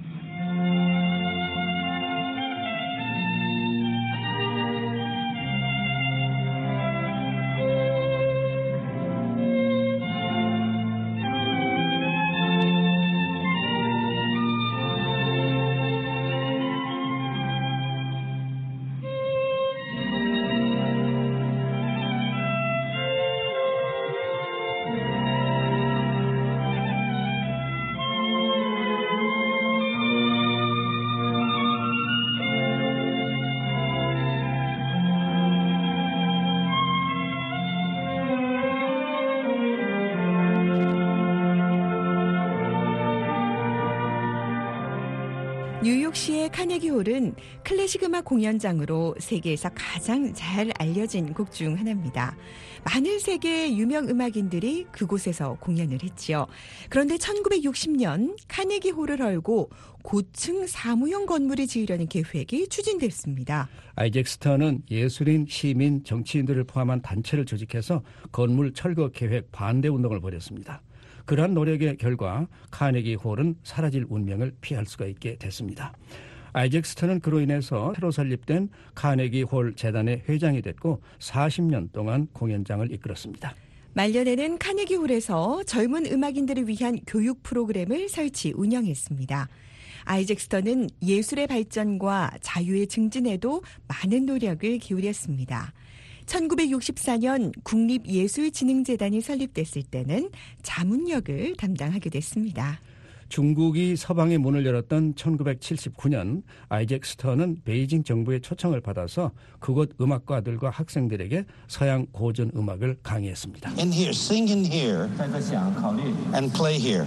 뉴욕시의 카네기홀은 클래식 음악 공연장으로 세계에서 가장 잘 알려진 곡 중 하나입니다. 많은 세계의 유명 음악인들이 그곳에서 공연을 했지요. 그런데 천구백육십 년 카네기홀을 헐고 고층 사무용 건물을 지으려는 계획이 추진됐습니다. 아이잭 스턴은 예술인, 시민, 정치인들을 포함한 단체를 조직해서 건물 철거 계획 반대 운동을 벌였습니다. 그러한 노력의 결과 카네기 홀은 사라질 운명을 피할 수가 있게 됐습니다. 아이잭 스턴은 그로 인해서 새로 설립된 카네기 홀 재단의 회장이 됐고 사십 년 동안 공연장을 이끌었습니다. 말년에는 카네기 홀에서 젊은 음악인들을 위한 교육 프로그램을 설치 운영했습니다. 아이잭 스턴은 예술의 발전과 자유의 증진에도 많은 노력을 기울였습니다. 천구백육십사 년 국립예술진흥재단이 설립됐을 때는 자문역을 담당하게 됐습니다. 중국이 서방의 문을 열었던 천구백칠십구 년 아이잭 스턴은 베이징 정부의 초청을 받아서 그곳 음악가들과 학생들에게 서양 고전 음악을 강의했습니다. In here, sing in here, and play here.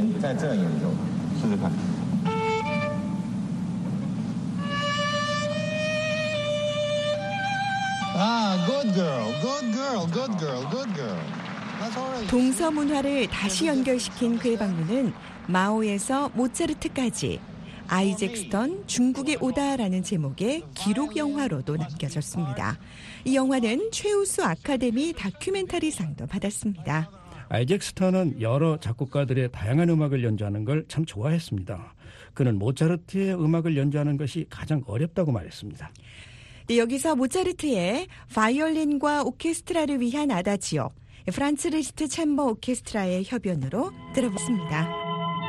Ah, good girl, good girl, good girl, good girl. That's all right. 동서 문화를 다시 연결시킨 그의 방문은 마오에서 모차르트까지 아이잭 스턴 중국에 오다라는 제목의 기록 영화로도 남겨졌습니다. 이 영화는 최우수 아카데미 다큐멘터리상도 받았습니다. 아이잭 스터는 여러 작곡가들의 다양한 음악을 연주하는 걸 참 좋아했습니다. 그는 모차르트의 음악을 연주하는 것이 가장 어렵다고 말했습니다. 네, 여기서 모차르트의 바이올린과 오케스트라를 위한 아다지오, 프란츠 리스트 챔버 오케스트라의 협연으로 들어보겠습니다.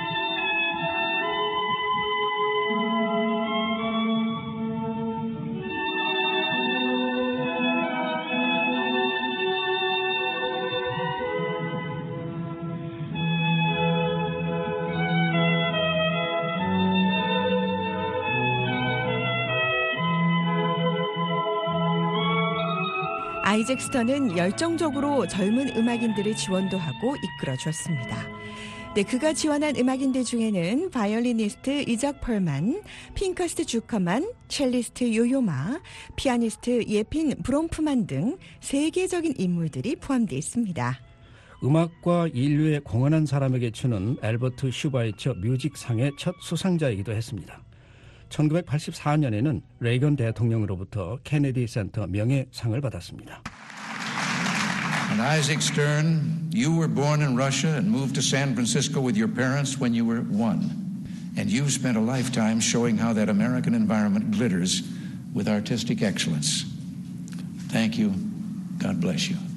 아이잭 스터는 열정적으로 젊은 음악인들을 지원도 하고 이끌어 주었습니다. 네, 그가 지원한 음악인들 중에는 바이올리니스트 이작 펄만, 핑커스트 주커만, 첼리스트 요요마, 피아니스트 예핀 브롬프만 등 세계적인 인물들이 포함되어 있습니다. 음악과 인류에 공헌한 사람에게 주는 앨버트 슈바이처 뮤직상의 첫 수상자이기도 했습니다. 천구백팔십사 년에는 레이건 대통령으로부터 케네디 센터 명예상을 받았습니다. And Isaac Stern, you were born in Russia and moved to San Francisco with your parents when you were one. And you've spent a lifetime showing how that American environment glitters with artistic excellence. Thank you. God bless you.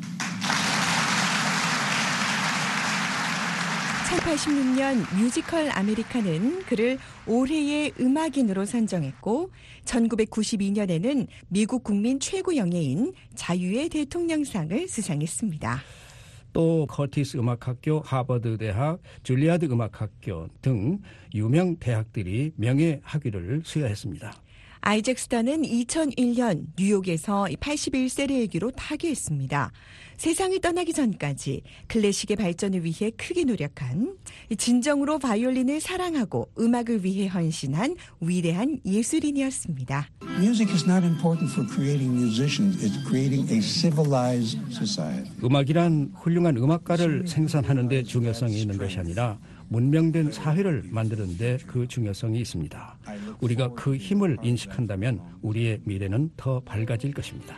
천구백팔십육 년 뮤지컬 아메리카는 그를 올해의 음악인으로 선정했고 천구백구십이 년에는 미국 국민 최고 영예인 자유의 대통령상을 수상했습니다. 또 커티스 음악학교, 하버드 대학, 줄리아드 음악학교 등 유명 대학들이 명예학위를 수여했습니다. 아이잭 스터는 이천일 년 뉴욕에서 팔십일 세를 일기로 타계했습니다. 세상을 떠나기 전까지 클래식의 발전을 위해 크게 노력한, 진정으로 바이올린을 사랑하고 음악을 위해 헌신한 위대한 예술인이었습니다. Music is not important for creating musicians. It's creating a civilized society. 음악이란 훌륭한 음악가를 생산하는 데 중요성이 있는 것이 아니라 문명된 사회를 만드는 데 그 중요성이 있습니다. 우리가 그 힘을 인식한다면 우리의 미래는 더 밝아질 것입니다.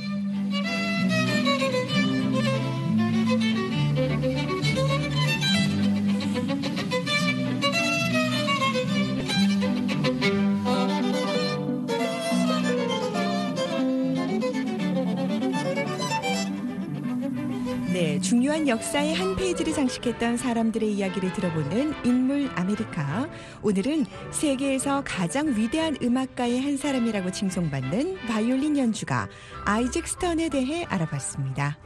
네, 중요한 역사의 한 페이지를 장식했던 사람들의 이야기를 들어보는 인물 아메리카. 오늘은 세계에서 가장 위대한 음악가의 한 사람이라고 칭송받는 바이올린 연주가 아이잭 스턴에 대해 알아봤습니다.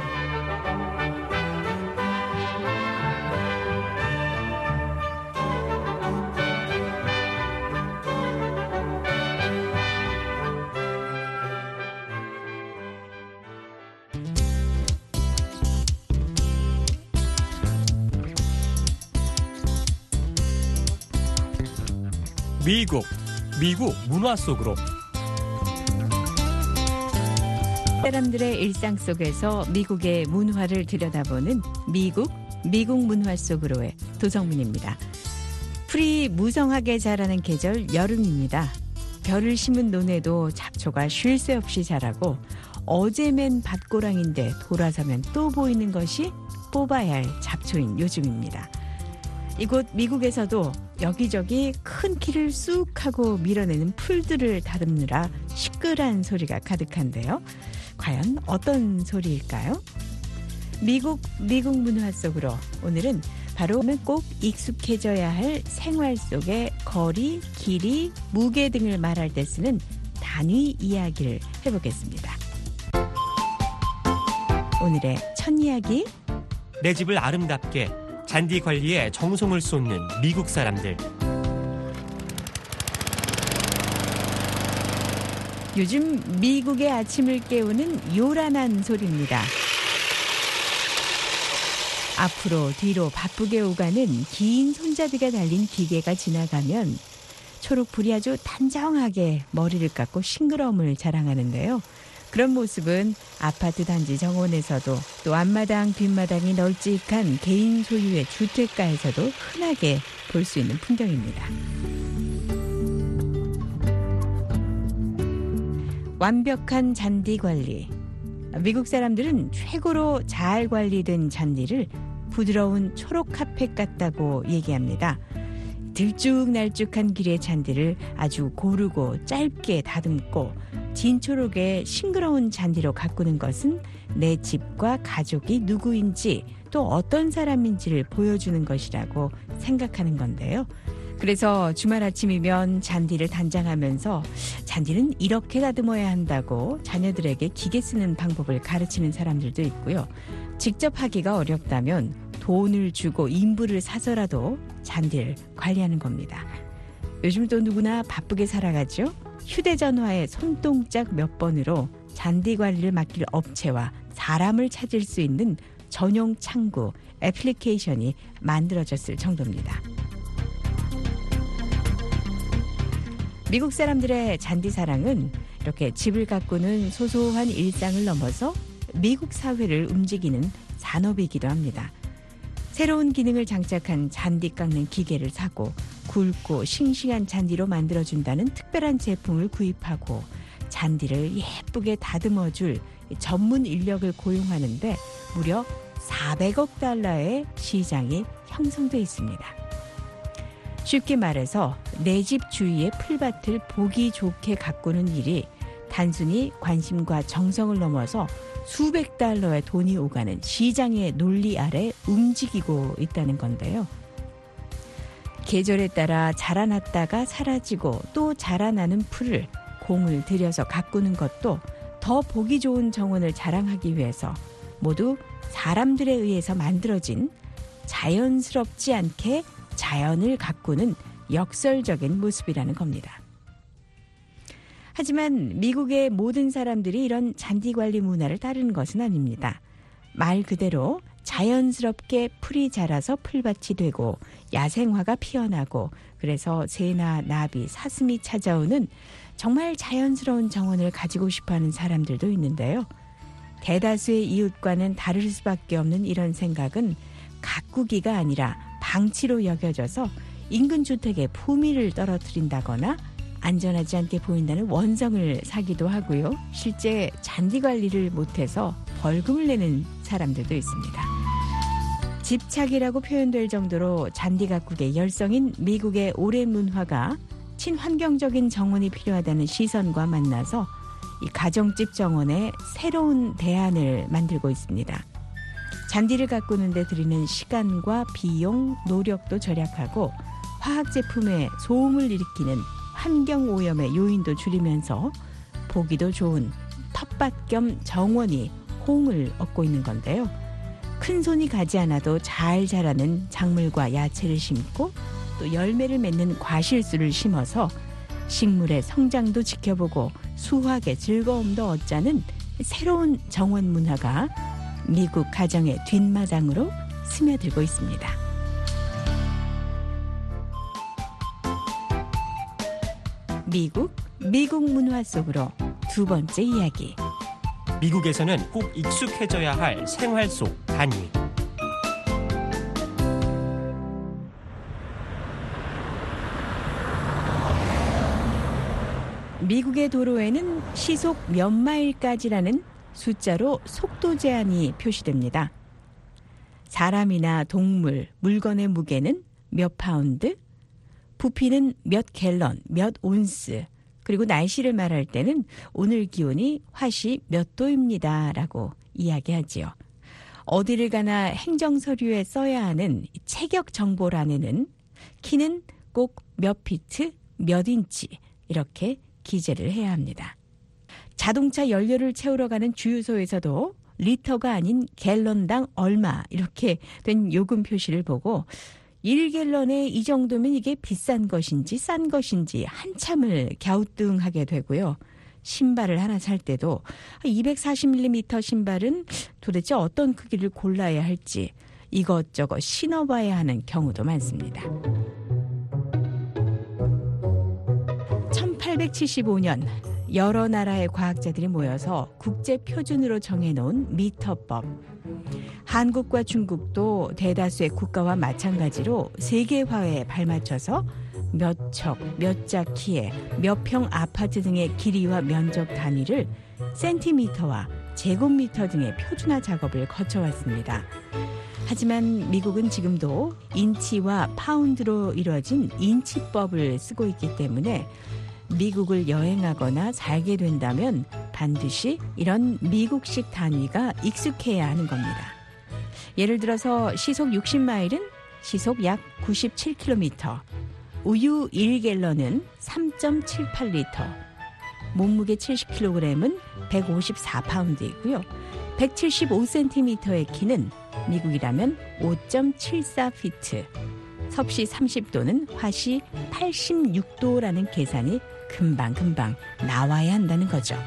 미국, 미국 문화 속으로. 사람들의 일상 속에서 미국의 문화를 들여다보는 미국, 미국 문화 속으로의 도성민입니다. 풀이 무성하게 자라는 계절 여름입니다. 벼를 심은 논에도 잡초가 쉴 새 없이 자라고 어제 맨 밭고랑인데 돌아서면 또 보이는 것이 뽑아야 할 잡초인 요즘입니다. 이곳 미국에서도 여기저기 큰 키를 쑥 하고 밀어내는 풀들을 다듬느라 시끌한 소리가 가득한데요. 과연 어떤 소리일까요? 미국, 미국 문화 속으로 오늘은 바로 꼭 익숙해져야 할 생활 속의 거리, 길이, 무게 등을 말할 때 쓰는 단위 이야기를 해보겠습니다. 오늘의 첫 이야기. 내 집을 아름답게 잔디 관리에 정성을 쏟는 미국 사람들. 요즘 미국의 아침을 깨우는 요란한 소리입니다. 앞으로 뒤로 바쁘게 오가는 긴 손잡이가 달린 기계가 지나가면 초록불이 아주 단정하게 머리를 깎고 싱그러움을 자랑하는데요. 그런 모습은 아파트 단지 정원에서도 또 앞마당 뒷마당이 널찍한 개인 소유의 주택가에서도 흔하게 볼 수 있는 풍경입니다. 완벽한 잔디 관리. 미국 사람들은 최고로 잘 관리된 잔디를 부드러운 초록 카펫 같다고 얘기합니다. 들쭉날쭉한 길의 잔디를 아주 고르고 짧게 다듬고 진초록의 싱그러운 잔디로 가꾸는 것은 내 집과 가족이 누구인지 또 어떤 사람인지를 보여주는 것이라고 생각하는 건데요. 그래서 주말 아침이면 잔디를 단장하면서 잔디는 이렇게 다듬어야 한다고 자녀들에게 기계 쓰는 방법을 가르치는 사람들도 있고요. 직접 하기가 어렵다면 돈을 주고 인부를 사서라도 잔디를 관리하는 겁니다. 요즘 또 누구나 바쁘게 살아가죠. 휴대전화의 손동작 몇 번으로 잔디 관리를 맡길 업체와 사람을 찾을 수 있는 전용 창구, 애플리케이션이 만들어졌을 정도입니다. 미국 사람들의 잔디 사랑은 이렇게 집을 가꾸는 소소한 일상을 넘어서 미국 사회를 움직이는 산업이기도 합니다. 새로운 기능을 장착한 잔디 깎는 기계를 사고 굵고 싱싱한 잔디로 만들어준다는 특별한 제품을 구입하고 잔디를 예쁘게 다듬어줄 전문 인력을 고용하는데 무려 사백억 달러의 시장이 형성돼 있습니다. 쉽게 말해서 내 집 주위의 풀밭을 보기 좋게 가꾸는 일이 단순히 관심과 정성을 넘어서 수백 달러의 돈이 오가는 시장의 논리 아래 움직이고 있다는 건데요. 계절에 따라 자라났다가 사라지고 또 자라나는 풀을 공을 들여서 가꾸는 것도 더 보기 좋은 정원을 자랑하기 위해서 모두 사람들에 의해서 만들어진 자연스럽지 않게 자연을 가꾸는 역설적인 모습이라는 겁니다. 하지만 미국의 모든 사람들이 이런 잔디 관리 문화를 따르는 것은 아닙니다. 말 그대로 자연스럽게 풀이 자라서 풀밭이 되고 야생화가 피어나고 그래서 새나 나비, 사슴이 찾아오는 정말 자연스러운 정원을 가지고 싶어하는 사람들도 있는데요. 대다수의 이웃과는 다를 수밖에 없는 이런 생각은 가꾸기가 아니라 방치로 여겨져서 인근 주택의 품위를 떨어뜨린다거나 안전하지 않게 보인다는 원성을 사기도 하고요. 실제 잔디 관리를 못해서 벌금을 내는 사람들도 있습니다. 집착이라고 표현될 정도로 잔디 가꾸기에 열성인 미국의 오랜 문화가 친환경적인 정원이 필요하다는 시선과 만나서 이 가정집 정원에 새로운 대안을 만들고 있습니다. 잔디를 가꾸는 데 들이는 시간과 비용, 노력도 절약하고 화학 제품의 소음을 일으키는 환경오염의 요인도 줄이면서 보기도 좋은 텃밭 겸 정원이 호응을 얻고 있는 건데요. 큰 손이 가지 않아도 잘 자라는 작물과 야채를 심고 또 열매를 맺는 과실수를 심어서 식물의 성장도 지켜보고 수확의 즐거움도 얻자는 새로운 정원 문화가 미국 가정의 뒷마당으로 스며들고 있습니다. 미국, 미국 문화 속으로 두 번째 이야기. 미국에서는 꼭 익숙해져야 할 생활 속 단위. 미국의 도로에는 시속 몇 마일까지라는 숫자로 속도 제한이 표시됩니다. 사람이나 동물, 물건의 무게는 몇 파운드, 부피는 몇 갤런, 몇 온스, 그리고 날씨를 말할 때는 오늘 기온이 화씨 몇 도입니다 라고 이야기하지요. 어디를 가나 행정서류에 써야 하는 체격 정보란에는 키는 꼭 몇 피트, 몇 인치 이렇게 기재를 해야 합니다. 자동차 연료를 채우러 가는 주유소에서도 리터가 아닌 갤런당 얼마 이렇게 된 요금 표시를 보고 일 갤런에 이 정도면 이게 비싼 것인지 싼 것인지 한참을 갸우뚱하게 되고요. 신발을 하나 살 때도 이백사십 밀리미터 신발은 도대체 어떤 크기를 골라야 할지 이것저것 신어봐야 하는 경우도 많습니다. 천팔백칠십오 년 여러 나라의 과학자들이 모여서 국제 표준으로 정해놓은 미터법. 한국과 중국도 대다수의 국가와 마찬가지로 세계화에 발맞춰서 몇 척, 몇 자 키에 몇 평 아파트 등의 길이와 면적 단위를 센티미터와 제곱미터 등의 표준화 작업을 거쳐왔습니다. 하지만 미국은 지금도 인치와 파운드로 이루어진 인치법을 쓰고 있기 때문에 미국을 여행하거나 살게 된다면 반드시 이런 미국식 단위가 익숙해야 하는 겁니다. 예를 들어서 시속 육십 마일은 시속 약 구십칠 킬로미터, 우유 일 갤런은 삼 점 칠팔 리터, 몸무게 칠십 킬로그램은 백오십사 파운드이고요. 백칠십오 센티미터의 키는 미국이라면 오 점 칠사 피트, 섭씨 삼십 도는 화씨 팔십육 도라는 계산이 금방금방 나와야 한다는 거죠.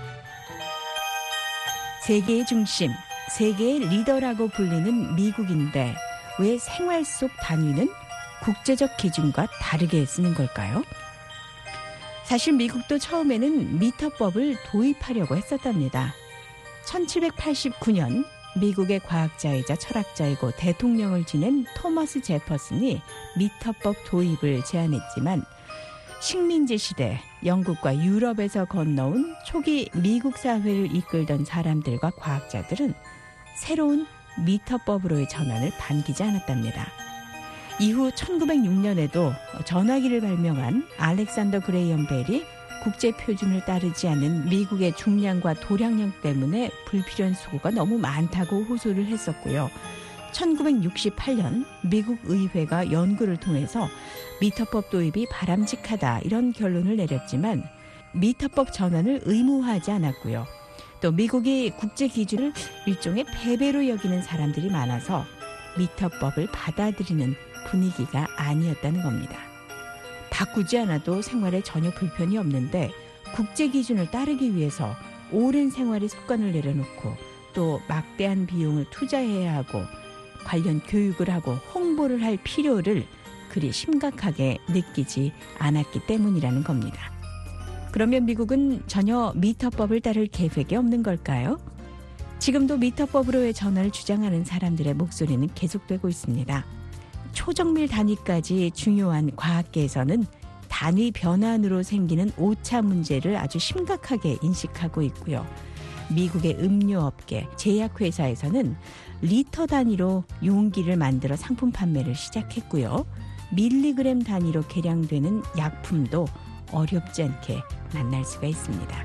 세계의 중심, 세계의 리더라고 불리는 미국인데 왜 생활 속 단위는 국제적 기준과 다르게 쓰는 걸까요? 사실 미국도 처음에는 미터법을 도입하려고 했었답니다. 천칠백팔십구 년 미국의 과학자이자 철학자이고 대통령을 지낸 토머스 제퍼슨이 미터법 도입을 제안했지만 식민지 시대 영국과 유럽에서 건너온 초기 미국 사회를 이끌던 사람들과 과학자들은 새로운 미터법으로의 전환을 반기지 않았답니다. 이후 천구백육 년에도 전화기를 발명한 알렉산더 그레이엄 벨이 국제 표준을 따르지 않는 미국의 중량과 도량령 때문에 불필요한 수고가 너무 많다고 호소를 했었고요. 천구백육십팔 년 미국 의회가 연구를 통해서 미터법 도입이 바람직하다 이런 결론을 내렸지만 미터법 전환을 의무화하지 않았고요. 또 미국이 국제 기준을 일종의 패배로 여기는 사람들이 많아서 미터법을 받아들이는 분위기가 아니었다는 겁니다. 바꾸지 않아도 생활에 전혀 불편이 없는데 국제 기준을 따르기 위해서 오랜 생활의 습관을 내려놓고 또 막대한 비용을 투자해야 하고 관련 교육을 하고 홍보를 할 필요를 그리 심각하게 느끼지 않았기 때문이라는 겁니다. 그러면 미국은 전혀 미터법을 따를 계획이 없는 걸까요? 지금도 미터법으로의 전환을 주장하는 사람들의 목소리는 계속되고 있습니다. 초정밀 단위까지 중요한 과학계에서는 단위 변환으로 생기는 오차 문제를 아주 심각하게 인식하고 있고요. 미국의 음료업계, 제약회사에서는 리터 단위로 용기를 만들어 상품 판매를 시작했고요. 밀리그램 단위로 계량되는 약품도 어렵지 않게 만날 수가 있습니다.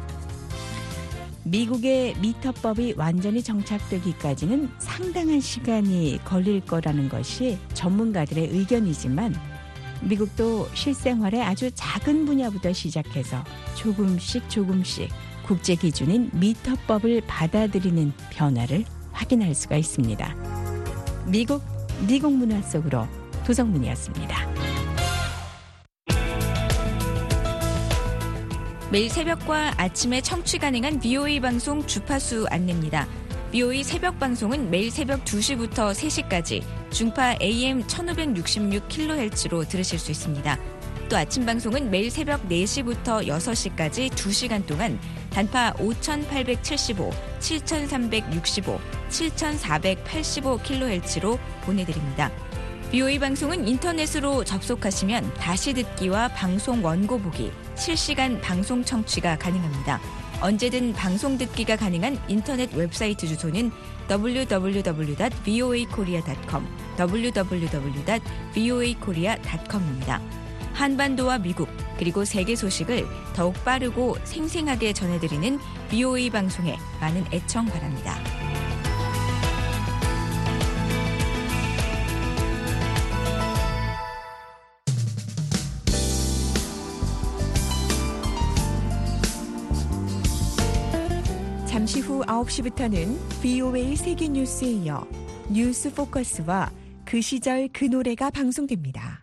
미국의 미터법이 완전히 정착되기까지는 상당한 시간이 걸릴 거라는 것이 전문가들의 의견이지만 미국도 실생활의 아주 작은 분야부터 시작해서 조금씩 조금씩 국제 기준인 미터법을 받아들이는 변화를 확인할 수가 있습니다. 미국, 미국 문화 속으로 도성문이었습니다. 매일 새벽과 아침에 청취 가능한 비오에이 방송 주파수 안내입니다. 비오에이 새벽 방송은 매일 새벽 두 시부터 세 시까지 중파 에이엠 천오백육십육 킬로헤르츠로 들으실 수 있습니다. 또 아침 방송은 매일 새벽 네 시부터 여섯 시까지 두 시간 동안 단파 오천팔백칠십오, 칠천삼백육십오, 칠천사백팔십오 킬로헤르츠로 보내드립니다. 비오에이 방송은 인터넷으로 접속하시면 다시 듣기와 방송 원고 보기, 실시간 방송 청취가 가능합니다. 언제든 방송 듣기가 가능한 인터넷 웹사이트 주소는 더블유 더블유 더블유 닷 브이오에이 코리아 닷 컴, 더블유 더블유 더블유 닷 브이오에이 코리아 닷 컴입니다. 한반도와 미국 그리고 세계 소식을 더욱 빠르고 생생하게 전해드리는 비오에이 방송에 많은 애청 바랍니다. 잠시 후 아홉 시부터는 비오에이 세계뉴스에 이어 뉴스 포커스와 그 시절 그 노래가 방송됩니다.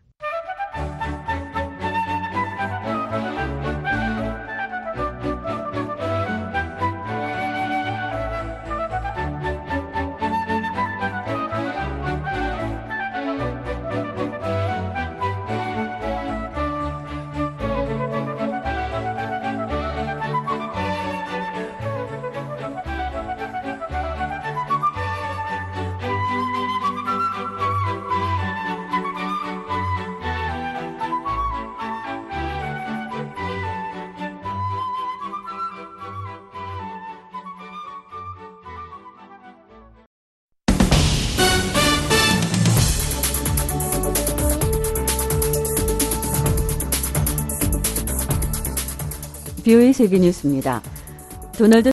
비오에이 세계뉴스입니다. 도널드